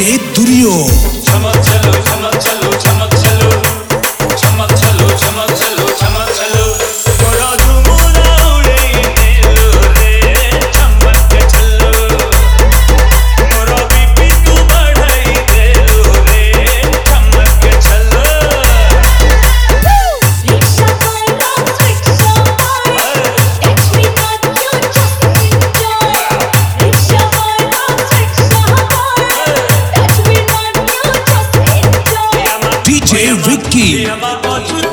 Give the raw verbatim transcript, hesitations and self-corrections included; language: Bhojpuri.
डीजे दुरियो चमक चलो चमक चलो चमक चलो चमक चलो चमक चलो चमक चलो थोड़ा झुमुरा उड़े दिलो रे चमक चलो मोरा बीपी तू बढ़ाई दिलो रे चमक चलो रिक्शा वाला रिक्शा वाला touch me not you just enjoy रिक्शा वाला रिक्शा वाला touch me not you just enjoy DJ Vicky I'm